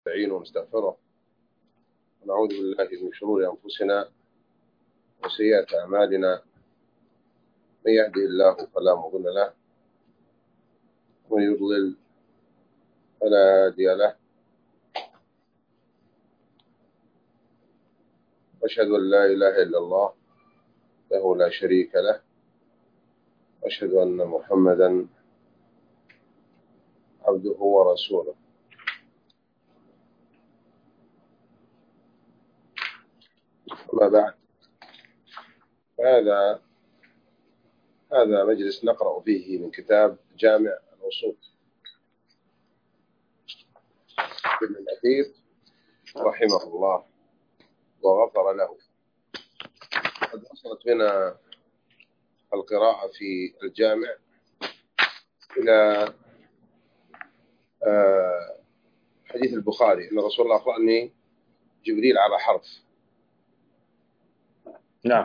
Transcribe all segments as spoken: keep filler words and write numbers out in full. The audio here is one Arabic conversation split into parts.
نستعينه ونستغفره ونعوذ بالله من شرور أنفسنا وسيئات أعمالنا. من يهده الله فلا مضل له ومن يضلل فلا هادي له. أشهد أن لا إله إلا الله له لا شريك له، أشهد أن محمدا عبده ورسوله. أما بعد، هذا هذا مجلس نقرأ فيه من كتاب جامع الأصول ابن الأثير رحمه الله وغفر له. قد وصلت بنا القراءة في الجامع إلى حديث البخاري أن رسول الله أخبرني جبريل على حرف. نعم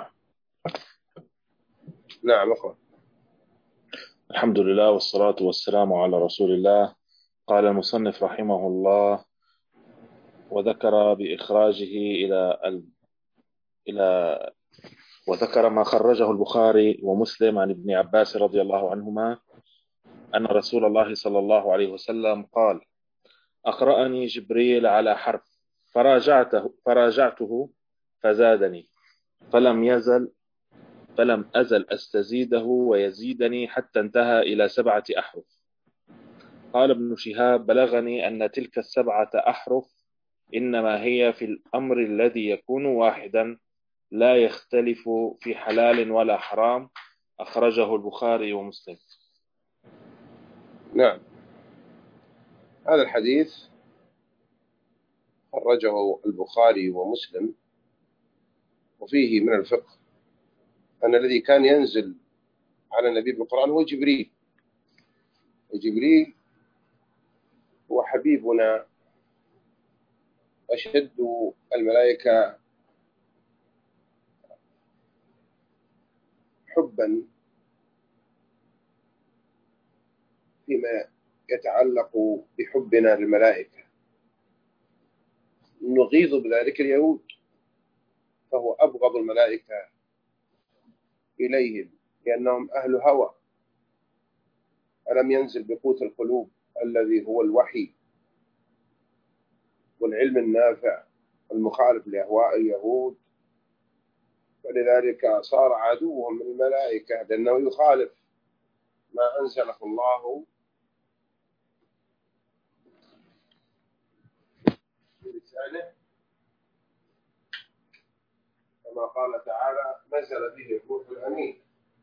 نعم أخوة. الحمد لله والصلاة والسلام على رسول الله. قال المصنف رحمه الله: وذكر بإخراجه إلى ال... إلى وذكر ما خرجه البخاري ومسلم عن ابن عباس رضي الله عنهما أن رسول الله صلى الله عليه وسلم قال: أقرأني جبريل على حرف فراجعته فراجعته فزادني فلم يزل فلم أزل أستزيده ويزيدني حتى انتهى إلى سبعة أحرف. قال ابن شهاب: بلغني أن تلك السبعة أحرف إنما هي في الأمر الذي يكون واحدا لا يختلف في حلال ولا حرام. أخرجه البخاري ومسلم. نعم، هذا الحديث خرجه البخاري ومسلم، وفيه من الفقه أن الذي كان ينزل على النبي بالقرآن هو جبريل، وجبريل هو حبيبنا أشد الملائكة حبا فيما يتعلق بحبنا للملائكة. نغيظ بذلك اليهود، فهو أبغض الملائكة إليهم لأنهم أهل هوى. ألم ينزل بقوت القلوب الذي هو الوحي والعلم النافع المخالف لأهواء اليهود، ولذلك صار عدوهم من الملائكة لأنه يخالف ما أنزله الله بلسانه، كما قال تعالى: نزل به الروح الأمين.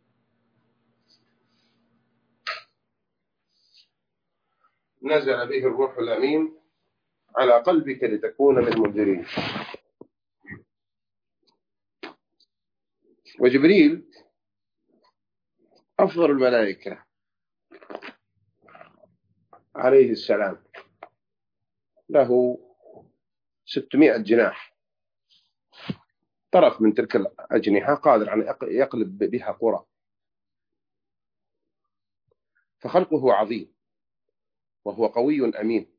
نزل به الروح الأمين على قلبك لتكون من المنذرين. وجبريل أفضل الملائكة عليه السلام، له ستمائة جناح، طرف من تلك الأجنحة قادر أن يقلب بها قرى، فخلقه عظيم وهو قوي أمين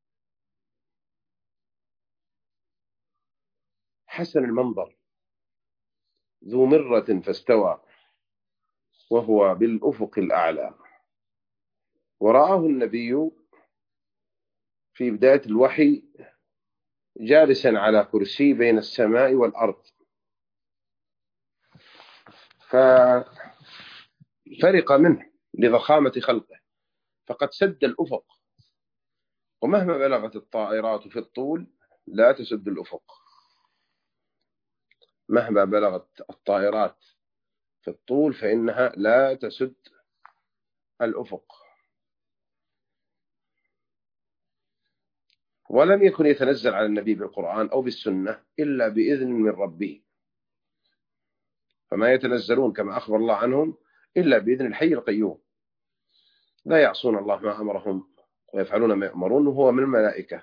حسن المنظر ذو مرة فاستوى وهو بالأفق الأعلى. ورآه النبي في بداية الوحي جالسا على كرسي بين السماء والأرض، ففرق منه لضخامة خلقه، فقد سد الأفق، ومهما بلغت الطائرات في الطول لا تسد الأفق. مهما بلغت الطائرات في الطول فإنها لا تسد الأفق. ولم يكن يتنزل على النبي بالقرآن أو بالسنة إلا بإذن من ربه، فما يتنزلون كما أخبر الله عنهم إلا بإذن الحي القيوم، لا يعصون الله ما أمرهم ويفعلون ما يأمرون، وهو من الملائكة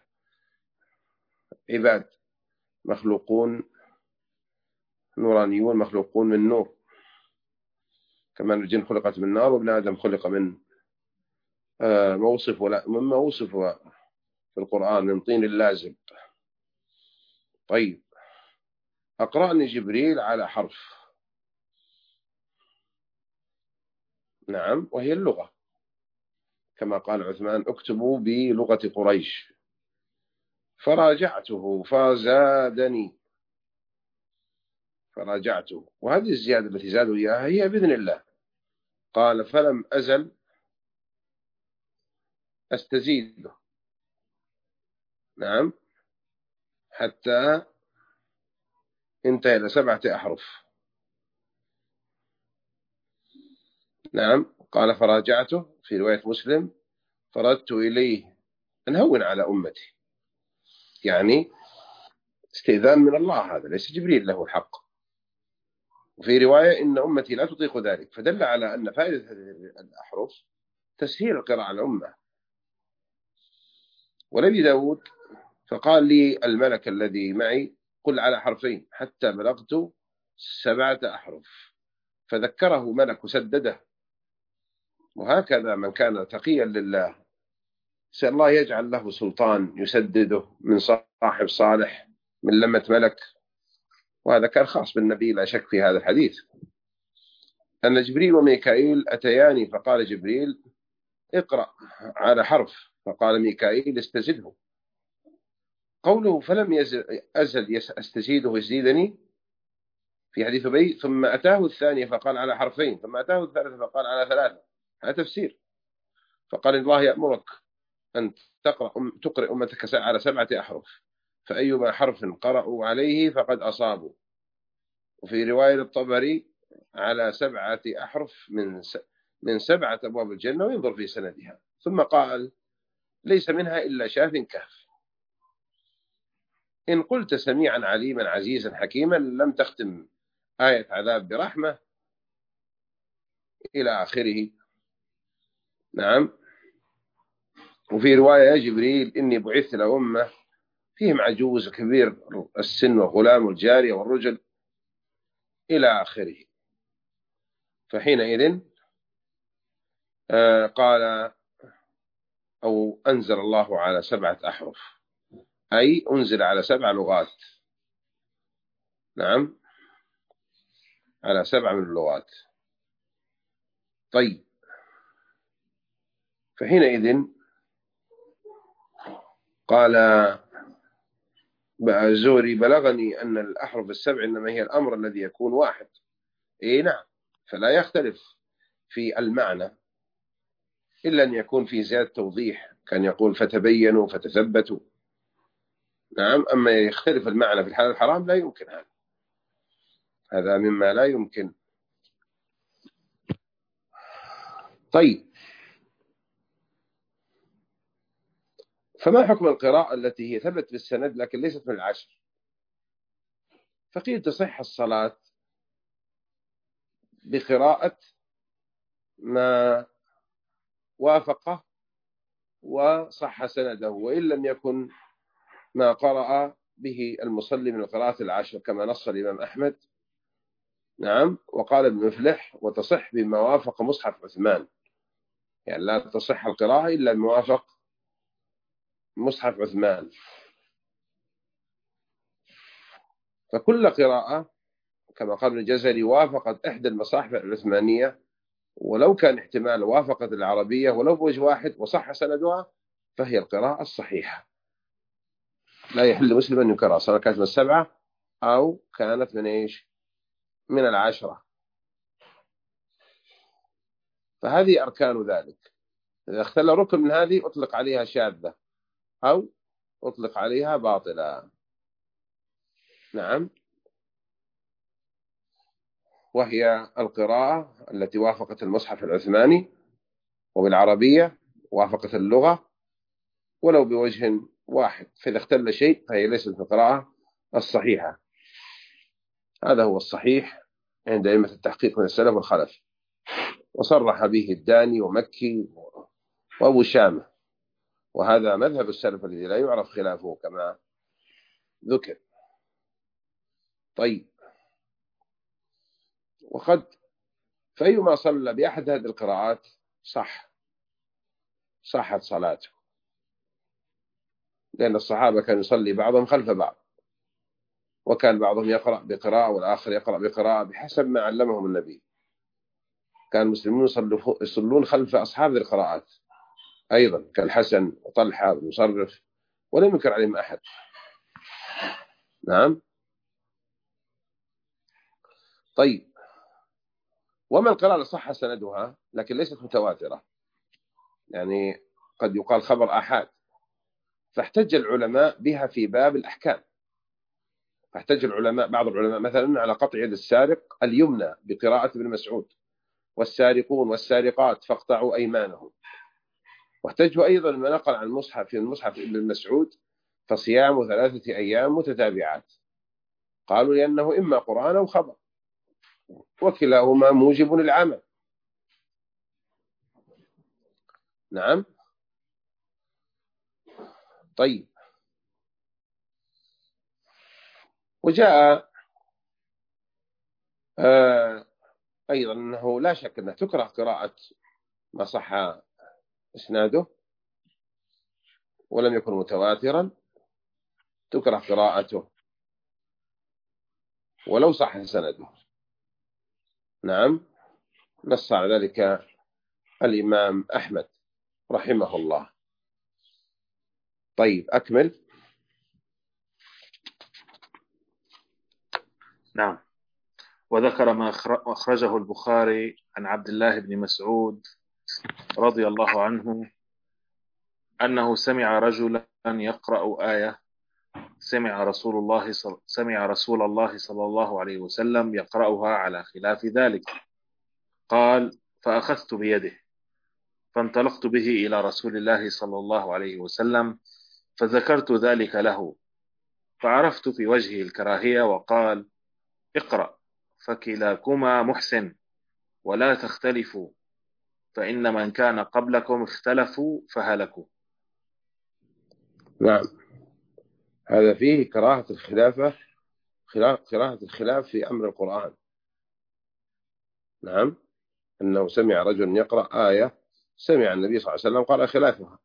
عباد مخلوقون نورانيون مخلوقون من نور، كما الجن خلقت من نار وابن آدم خلق من موصف ولا مما وصف في القرآن من طين اللازب. طيب، أقرأني جبريل على حرف. نعم، وهي اللغة، كما قال عثمان: اكتبوا بلغة قريش. فراجعته فزادني، فراجعته. وهذه الزيادة التي زادوا إياها هي بإذن الله. قال: فلم أزل أستزيده، نعم، حتى انتهى إلى سبعة أحرف. نعم، قال: فراجعته في رواية مسلم: فردت إليه أن هون على أمتي، يعني استئذان من الله، هذا ليس جبريل له الحق. وفي رواية: إن أمتي لا تطيق ذلك، فدل على أن فائدة هذه الأحرف تسهيل القراءة على الأمة. ونبي داود: فقال لي الملك الذي معي: قل على حرفين حتى بلغت سبعة أحرف، فذكره ملك وسدده. وهكذا من كان تقيا لله سأل الله يجعل له سلطان يسدده من صاحب صالح من لمة ملك. وهذا كان خاص بالنبي لا شك في هذا الحديث، أن جبريل وميكائيل أتياني، فقال جبريل: اقرأ على حرف، فقال ميكائيل: استزده. قوله فلم أزل أستزيده يزيدني في حديث أبي، ثم أتاه الثانية فقال على حرفين، ثم أتاه الثالثة فقال على ثلاثة. هذا تفسير. فقال: الله يأمرك أن تقرأ تقرأ أمتك على سبعة أحرف، فأيما حرف قرأوا عليه فقد أصابوا. وفي رواية الطبري: على سبعة أحرف من من سبعة أبواب الجنة، وينظر في سندها. ثم قال: ليس منها إلا شاف كهف. إن قلت سميعا عليما عزيزا حكيما لم تختم آية عذاب برحمة إلى آخره. نعم. وفي رواية: جبريل: إني بعثت لأمة فيهم عجوز كبير السن والغلام والجارية والرجل إلى آخره. فحينئذ آه قال: أو أنزل الله على سبعة أحرف، أي أنزل على سبع لغات. نعم، على سبع من اللغات. طيب، فحينئذ قال الزهري: بلغني أن الأحرف السبع إنما هي الأمر الذي يكون واحد. إيه نعم، فلا يختلف في المعنى إلا أن يكون في زيادة توضيح، كان يقول فتبينوا فتثبتوا. نعم، أما يختلف المعنى في الحلال الحرام لا يمكن، هذا هذا مما لا يمكن. طيب، فما حكم القراءة التي هي ثبت بالسند لكن ليست من العشر؟ فقيل تصح الصلاة بقراءة ما وافقه وصح سنده، وإن لم يكن ما قرأ به المصلي من القراءة العشر، كما نص الإمام أحمد. نعم. وقال ابن مفلح: وتصح بما وافق مصحف عثمان، يعني لا تصح القراءة إلا بما وافق مصحف عثمان. فكل قراءة كما قال ابن الجزري وافقت إحدى المصاحف العثمانية، ولو كان احتمال وافقت العربية ولو بوجه واحد وصح سندها، فهي القراءة الصحيحة. لا يحل مسلم أن يكرر، سواء كانت من السبعة أو كانت من إيش؟ من العشرة. فهذه أركان ذلك. إذا اختل ركن من هذه أطلق عليها شاذة أو أطلق عليها باطلة. نعم. وهي القراءة التي وافقت المصحف العثماني، وبالعربية وافقت اللغة ولو بوجه واحد، فإذا اختل شيء فهي ليست القراءة الصحيحة. هذا هو الصحيح عند أئمة التحقيق من السلف والخلف، وصرح به الداني ومكي وأبو شامة، وهذا مذهب السلف الذي لا يعرف خلافه كما ذكر. طيب، وقد فأيما صلى بأحد هذه القراءات صح صحت صلاته. لأن الصحابة كانوا يصلي بعضهم خلف بعض، وكان بعضهم يقرأ بقراءة والآخر يقرأ بقراءة بحسب ما علمهم النبي. كان المسلمون يصلون خلف أصحاب ذي القراءات أيضا كالحسن وطلحة والمصرف، ولم ينكر عليهم أحد. نعم. طيب، وما القراءة صح سندها لكن ليست متواترة، يعني قد يقال خبر آحاد، فاحتج العلماء بها في باب الأحكام. فاحتج العلماء بعض العلماء مثلا على قطع يد السارق اليمنى بقراءة ابن مسعود، والسارقون والسارقات فاقطعوا أيمانهم. واحتجوا أيضا ما نقل عن المصحف في المصحف ابن مسعود فصيام ثلاثة أيام متتابعات، قالوا لأنه إما قرآن أو خبر، وكلاهما موجب للعمل. نعم. طيب، وجاء آه أيضا أنه لا شك أنه تكره قراءة ما صح إسناده ولم يكن متواترا، تكره قراءته ولو صح سنده. نعم، نص على ذلك الإمام أحمد رحمه الله. طيب، أكمل. نعم. وذكر ما أخرجه البخاري عن عبد الله بن مسعود رضي الله عنه أنه سمع رجلا يقرأ آية، سمع رسول الله صل... سمع رسول الله صلى الله عليه وسلم يقرأها على خلاف ذلك. قال: فأخذت بيده فانطلقت به إلى رسول الله صلى الله عليه وسلم فذكرت ذلك له، فعرفت في وجهه الكراهية وقال: اقرأ فكلاكما محسن ولا تختلفوا، فإن من كان قبلكم اختلفوا فهلكوا. نعم، هذا فيه كراهة الخلافة، كراهة الخلاف في أمر القرآن. نعم، أنه سمع رجل يقرأ آية سمع النبي صلى الله عليه وسلم قال خلافها.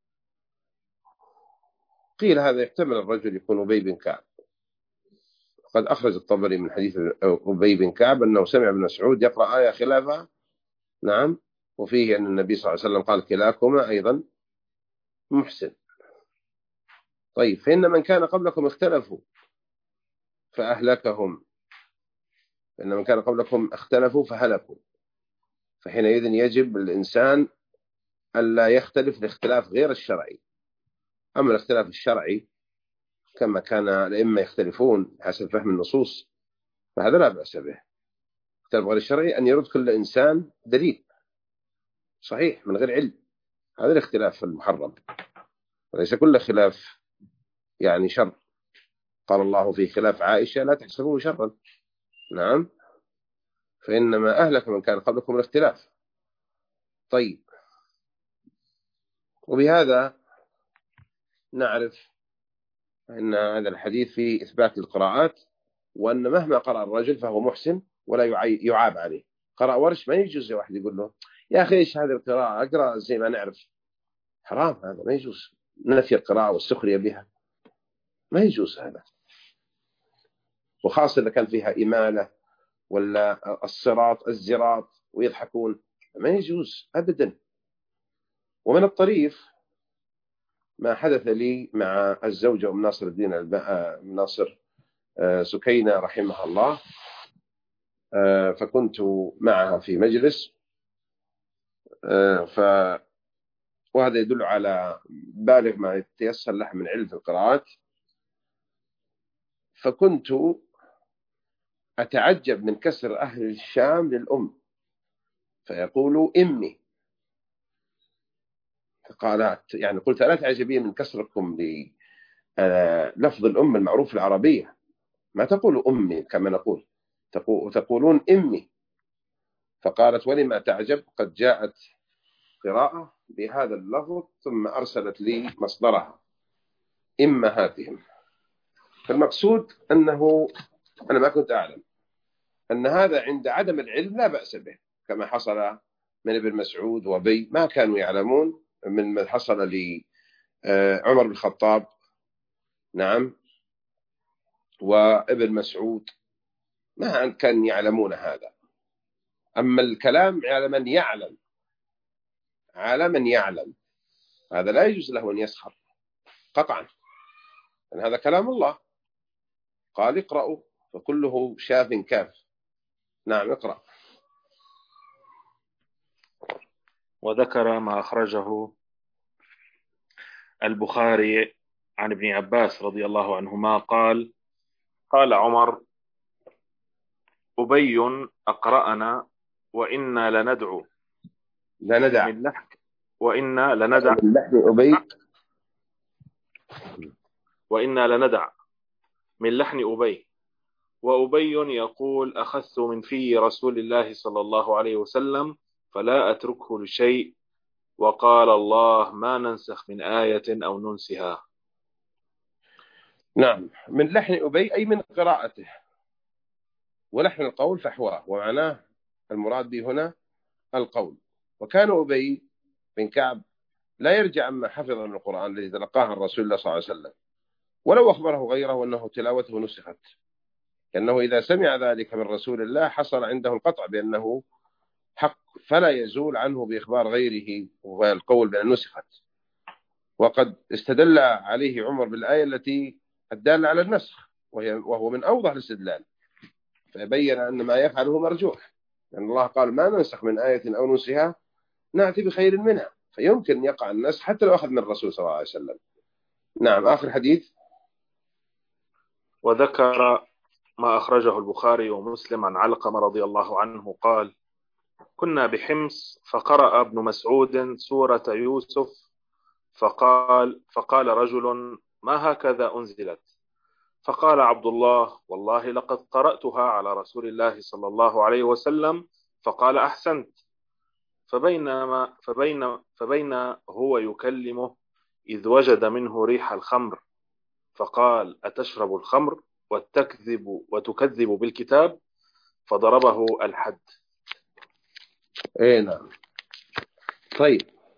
قيل هذا يحتمل الرجل يكون أبي بن كعب، قد أخرج الطبري من حديث أبي بن كعب أنه سمع ابن مسعود يقرأ آية خلافها. نعم، وفيه أن النبي صلى الله عليه وسلم قال كلاكما أيضا محسن. طيب، فإن من كان قبلكم اختلفوا فأهلكهم، فإن من كان قبلكم اختلفوا فهلكوا، فحينئذ يجب الإنسان ألا يختلف الاختلاف غير الشرعي. أما الاختلاف الشرعي كما كان الأئمة يختلفون حسب فهم النصوص فهذا لا بأس به. الاختلاف غير الشرعي أن يرد كل إنسان دليل صحيح من غير علم، هذا الاختلاف المحرم، وليس كل خلاف يعني شر. قال الله في خلاف عائشة: لا تحسبوه شرا. نعم، فإنما أهلك من كان قبلكم الاختلاف. طيب، وبهذا نعرف أن هذا الحديث فيه إثبات القراءات، وأن مهما قرأ الرجل فهو محسن ولا يعاب عليه. قرأ ورش ما يجوز واحد يقول له: يا أخي إيش هذه القراءة، أقرأ زي ما نعرف. حرام، هذا ما يجوز، نفي القراءة والسخرية بها ما يجوز هذا، وخاصة إذا كان فيها إمالة ولا الصراط الزراط ويضحكون، ما يجوز أبدا. ومن الطريف ما حدث لي مع الزوجة أم ناصر الدين الب... ناصر سكينة رحمها الله. فكنت معها في مجلس، ف وهذا يدل على بالغ ما يتيسر له من علم في القراءات. فكنت أتعجب من كسر أهل الشام للأم، فيقولوا إمي، فقالت يعني قلت: ألا تعجبين من كسركم للفظ الأم المعروف في العربية، ما تقولوا أمي كما نقول، تقولون إمي. فقالت: ولما تعجب، قد جاءت قراءة بهذا اللفظ ثم أرسلت لي مصدرها إمهاتهم. فالمقصود أنه أنا ما كنت أعلم أن هذا عند عدم العلم لا بأس به، كما حصل من ابن مسعود وبي، ما كانوا يعلمون من ما حصل لعمر بن الخطاب نعم، وابن مسعود ما كان يعلمون هذا. أما الكلام على من يعلم، على من يعلم، هذا لا يجوز له أن يسخر قطعا، لأن هذا كلام الله. قال اقرأوا، فكله شاف كاف. نعم اقرأ. وذكر ما أخرجه البخاري عن ابن عباس رضي الله عنهما قال: قال عمر: أبي أقرأنا وإنا لندعو لا ندع من لحن وإنا لندع من لحن أبي وإنا لندع من لحن أبي، وأبي يقول: أخذت من في رسول الله صلى الله عليه وسلم فلا أتركه لشيء، وقال الله: ما ننسخ من آية أو ننسها. نعم، من لحن أبي أي من قراءته، ولحن القول فحواه، ومعناه المراد به هنا القول. وكان أبي بن كعب لا يرجع عما حفظ من القرآن الذي تلقاه عن رسول الله صلى الله عليه وسلم، ولو أخبره غيره أنه تلاوته نسخت، لأنه إذا سمع ذلك من رسول الله حصل عنده القطع بأنه حق، فلا يزول عنه بإخبار غيره والقول بأن نسخت. وقد استدل عليه عمر بالآية التي الدالة على النسخ، وهو من أوضح الاستدلال، فبين أن ما يفعله مرجوح، لأن الله قال: ما ننسخ من آية أو ننسها نأتي بخير منها، فيمكن يقع النسخ حتى لو أخذ من الرسول صلى الله عليه وسلم. نعم، آخر حديث. وذكر ما أخرجه البخاري ومسلم عن علقمة رضي الله عنه قال: كنا بحمص فقرأ ابن مسعود سورة يوسف، فقال فقال رجل: ما هكذا أنزلت؟ فقال عبد الله: والله لقد قرأتها على رسول الله صلى الله عليه وسلم، فقال: أحسنت. فبينما فبين فبين هو يكلمه إذ وجد منه ريح الخمر، فقال: أتشرب الخمر وتكذب وتكذب بالكتاب؟ فضربه الحد. ايه نعم. طيب،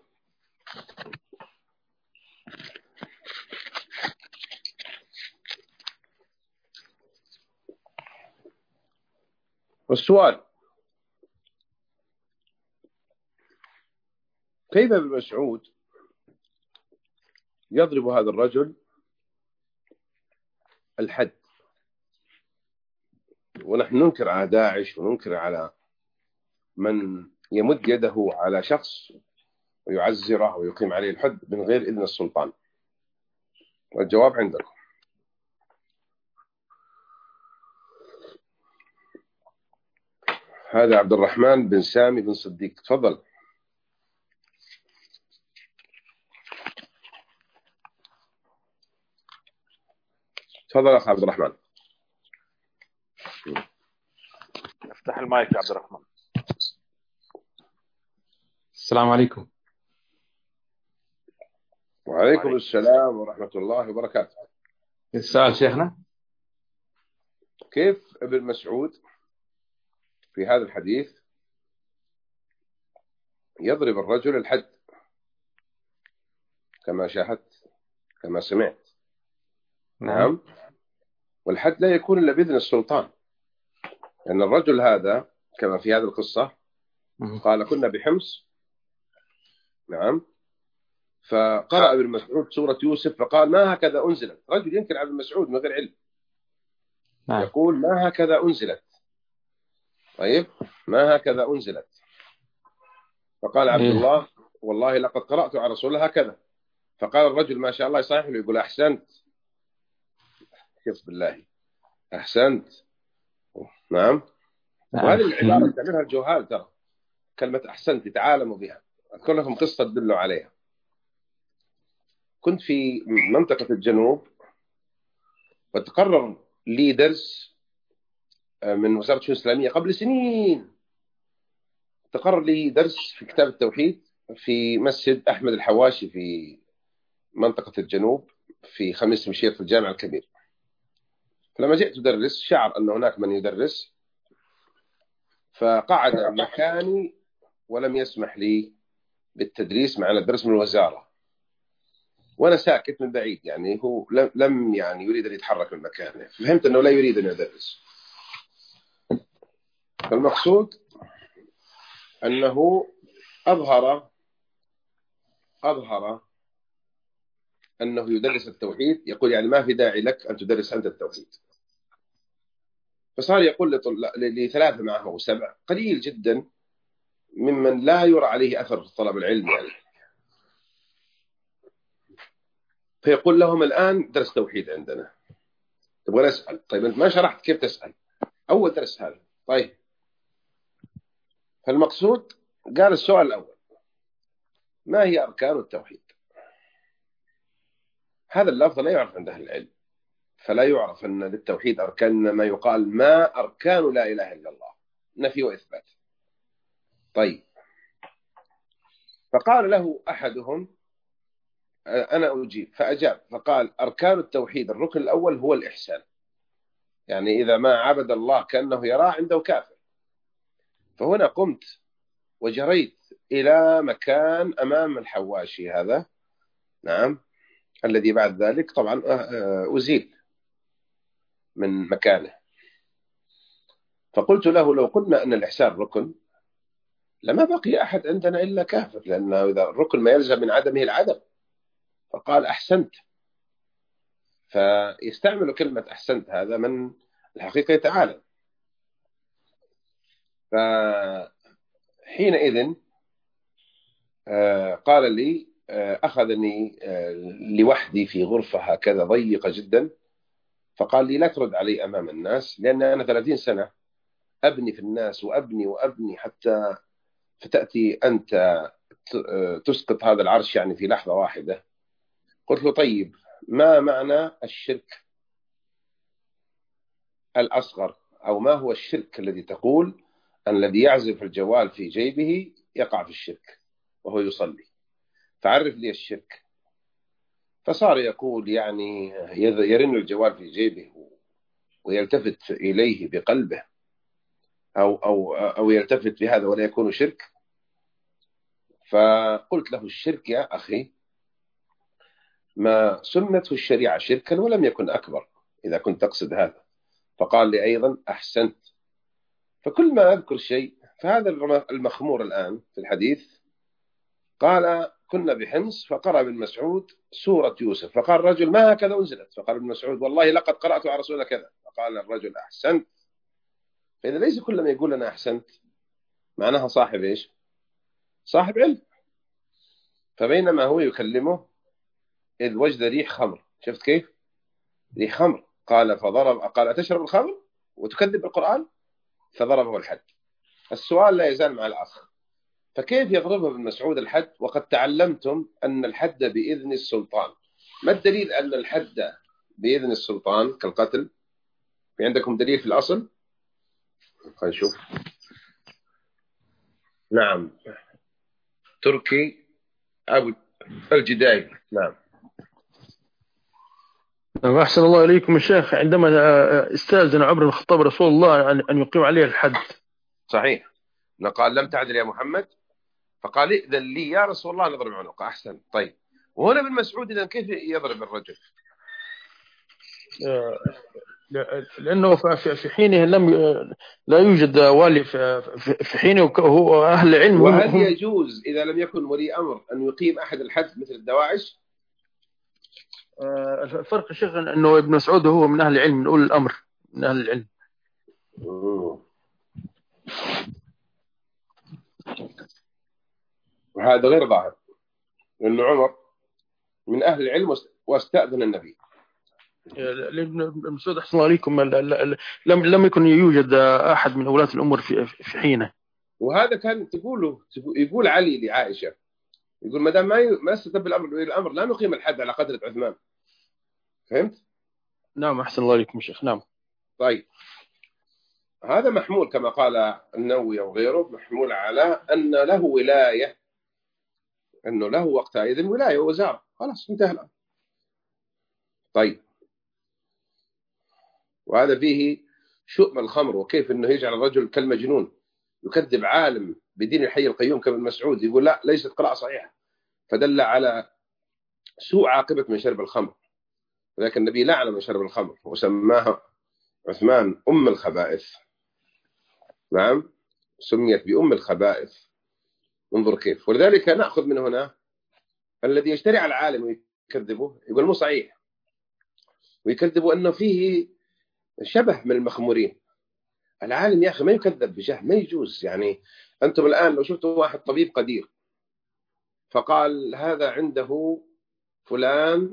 والسؤال: كيف ابن مسعود يضرب هذا الرجل الحد، ونحن ننكر على داعش وننكر على من يمد يده على شخص ويعزره ويقيم عليه الحد من غير إذن السلطان؟ والجواب عندكم. هذا عبد الرحمن بن سامي بن صديق، تفضل. تفضل أخ عبد الرحمن. افتح المايك يا عبد الرحمن. السلام عليكم. وعليكم السلام ورحمة الله وبركاته. السؤال شيخنا: كيف ابن مسعود في هذا الحديث يضرب الرجل الحد كما شاهدت كما سمعت؟ نعم. نعم. والحد لا يكون إلا بإذن السلطان، لأن الرجل هذا كما في هذه القصة قال: كنا بحمص. نعم. فقرأ ابن مسعود سورة يوسف فقال: ما هكذا أنزلت. رجل ينكر على ابن مسعود من غير علم. نعم. يقول: ما هكذا أنزلت. طيب، ما هكذا أنزلت. فقال عبد الله: والله لقد قرأت على رسول الله هكذا. فقال الرجل: ما شاء الله، يصحح له يقول: أحسنت. كيف بالله أحسنت. نعم. وهذه العبارة تعملها الجهال، ترى كلمة أحسنت يتعالموا بها. أذكر لكم قصة تدلوا عليها. كنت في منطقة الجنوب، وتقرر لي درس من وزارة الشؤون الإسلامية قبل سنين. تقرر لي درس في كتاب التوحيد في مسجد أحمد الحواشي في منطقة الجنوب في خميس مشير في الجامع الكبير. فلما جئت أدرس شعر أن هناك من يدرس، فقعد مكاني ولم يسمح لي بالتدريس معنا الدرس من الوزارة. وأنا ساكت من بعيد، يعني هو لم يعني يريد أن يتحرك من مكانه، فهمت أنه لا يريد أن يدرس. فالمقصود أنه أظهر أظهر أنه يدرس التوحيد، يقول يعني ما في داعي لك أن تدرس أنت التوحيد. فصار يقول لثلاثة معه أو سبع، قليل جدا ممن لا يرى عليه أثر في طلب العلم يعني. فيقول لهم الآن درس توحيد عندنا، تبغى نسأل؟ طيب أنت ما شرحت كيف تسأل، أول درس هذا. طيب فالمقصود قال السؤال الأول: ما هي أركان التوحيد؟ هذا اللفظ لا يعرف عند أهل العلم، فلا يعرف أن للتوحيد أركان، ما يقال ما أركان لا إله إلا الله، نفي وإثبات. طيب فقال له أحدهم: أنا أجيب. فأجاب فقال: أركان التوحيد الركن الأول هو الإحسان، يعني إذا ما عبد الله كأنه يراه عنده كافر. فهنا قمت وجريت إلى مكان أمام الحواشي هذا، نعم، الذي بعد ذلك طبعا أزيل من مكانه. فقلت له: لو قلنا أن الإحسان ركن لما بقي أحد عندنا إلا كافر، لأنه إذا الركن ما يلزم من عدمه العدم. فقال: أحسنت. فيستعمل كلمة أحسنت هذا من الحقيقة تعالى. فحينئذ قال لي، أخذني لوحدي في غرفة هكذا ضيقة جدا، فقال لي: لا ترد علي أمام الناس، لأن أنا ثلاثين سنة أبني في الناس وأبني وأبني حتى فتأتي أنت تسقط هذا العرش يعني في لحظة واحدة. قلت له: طيب ما معنى الشرك الأصغر، أو ما هو الشرك الذي تقول أن الذي يعزف الجوال في جيبه يقع في الشرك وهو يصلي؟ فعرف لي الشرك. فصار يقول يعني يرن الجوال في جيبه ويلتفت إليه بقلبه، أو, أو, أو يلتفت بهذا ولا يكون شرك. فقلت له: الشرك يا أخي ما سمته الشريعة شركا ولم يكن أكبر، إذا كنت تقصد هذا. فقال لي أيضا: أحسنت. فكل ما أذكر شيء، فهذا المخمور الآن في الحديث قال: كنا بحمص فقرأ ابن مسعود سورة يوسف، فقال الرجل: ما هكذا أنزلت؟ فقال ابن مسعود: والله لقد قرأت على رسول كذا. فقال الرجل: أحسنت. فإذا ليس كل ما يقول لنا أحسنت معناها صاحب إيش؟ صاحب علم. فبينما هو يكلمه إذ وجد ريح خمر، شفت كيف؟ ريح خمر. قال فضرب، قال: أتشرب الخمر وتكذب القرآن؟ فضربه الحد. السؤال لا يزال مع الآخر: فكيف يضربه ابن مسعود الحد وقد تعلمتم أن الحد بإذن السلطان؟ ما الدليل أن الحد بإذن السلطان كالقتل؟ في عندكم دليل في الأصل؟ خلينا نشوف. نعم، تركي أبو الجداي. نعم. أحسن الله إليكم الشيخ، عندما استأذن عمر بن الخطاب رسول الله أن يقيم عليه الحد. صحيح، قال: لم تعدل يا محمد؟ فقال: إذن لي يا رسول الله نضرب عنقه. أحسن. طيب وهنا ابن مسعود إذن كيف يضرب الرجل؟ لأنه في حينه لم لا يوجد والي في حينه، وهو أهل العلم. وهل يجوز إذا لم يكن ولي أمر أن يقيم أحد الحد مثل الدواعش؟ الفرق الشيخ أنه ابن مسعود هو من أهل العلم، من أولي الأمر، من أهل العلم. وهذا غير ظاهر، لأن عمر من أهل العلم واستأذن النبي. لابن مسعود أحسن الله عليكم لم لم يكن يوجد أحد من أولاة الأمور في في حينه. وهذا كان تقوله يقول علي لعائشة، يقول ما دام ما ما استتب الأمر الأمر لا نقيم الحد على قدر عثمان. فهمت؟ نعم أحسن الله عليكم شيخ. نعم. طيب هذا محمول كما قال النووي وغيره، محمول على أن له ولاية، أنه له وقتئذ ولاية ووزارة، خلاص انتهى الأمر. طيب وهذا فيه شؤم الخمر، وكيف أنه يجعل الرجل كالمجنون يكذب عالم بدين الحي القيوم كابن مسعود، يقول لا ليست قراءة صحيحة. فدل على سوء عاقبة من شرب الخمر، لكن النبي لعن من شرب الخمر وسماها عثمان أم الخبائث. نعم، سميت بأم الخبائث. انظر كيف. ولذلك نأخذ من هنا الذي يشتري على العالم ويكذبه يقول مو صحيح، ويكذبوا أنه فيه شبه من المخمورين. العالم يا أخي ما يكذب بجهل، ما يجوز. يعني أنتم الآن لو شفتوا واحد طبيب قدير فقال هذا عنده فلان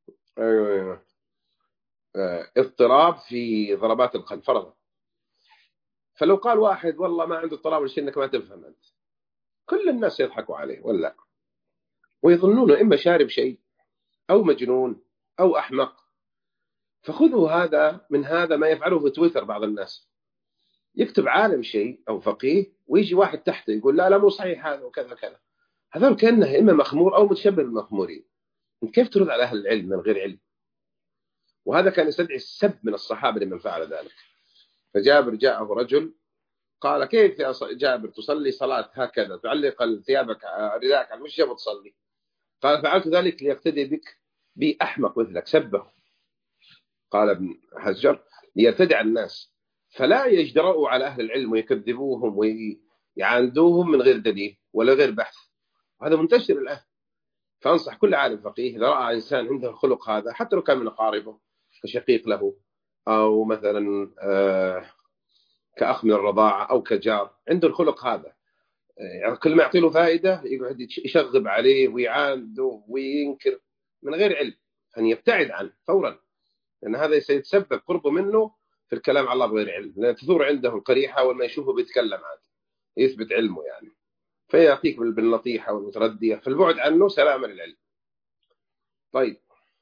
اضطراب في ضربات القلب فرضا، فلو قال واحد والله ما عنده اضطراب الشيء انك ما تفهم انت، كل الناس يضحكوا عليه ولا ويظنونه اما شارب شيء او مجنون او احمق. فخذوا هذا من هذا ما يفعله في تويتر بعض الناس، يكتب عالم شيء او فقيه ويجي واحد تحته يقول لا لا مو صحيح هذا وكذا كذا. هذول كانه اما مخمور او متشبه بالمخمورين. انت كيف ترد على اهل العلم من غير علم؟ وهذا كان يستدعي السب من الصحابه لمن فعل ذلك. فجابر جاءه رجل قال كيف يا جابر تصلي صلاة هكذا تعلق ثيابك رداءك على المشي وتصلي؟ قال فعلت ذلك ليقتدي بك بي أحمق مثلك. سبه. قال ابن حجر ليرتدع الناس فلا يجدرؤوا على أهل العلم ويكذبوهم ويعاندوهم من غير دليل ولا غير بحث. وهذا منتشر الآن. فأنصح كل عالم فقيه إذا رأى إنسان عنده الخلق هذا حتى لو كان من أقاربه كشقيق له أو مثلا آه كأخ من الرضاعة أو كجار عنده الخلق هذا، يعني كل ما يعطي له فائدة يقعد يشغب عليه ويعانده وينكر من غير علم، أن يبتعد عنه فورا، لأن هذا سيتسبب قربه منه في الكلام على الله بغير علم، لأن تثور عنده القريحة والما يشوفه بيتكلم عاد يثبت علمه يعني، فيعطيك بالنطيحة والمتردية، فالبعد عنه سلامة للعلم. طيب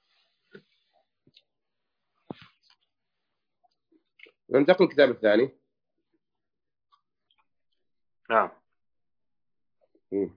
ننتقل الكتاب الثاني. نعم.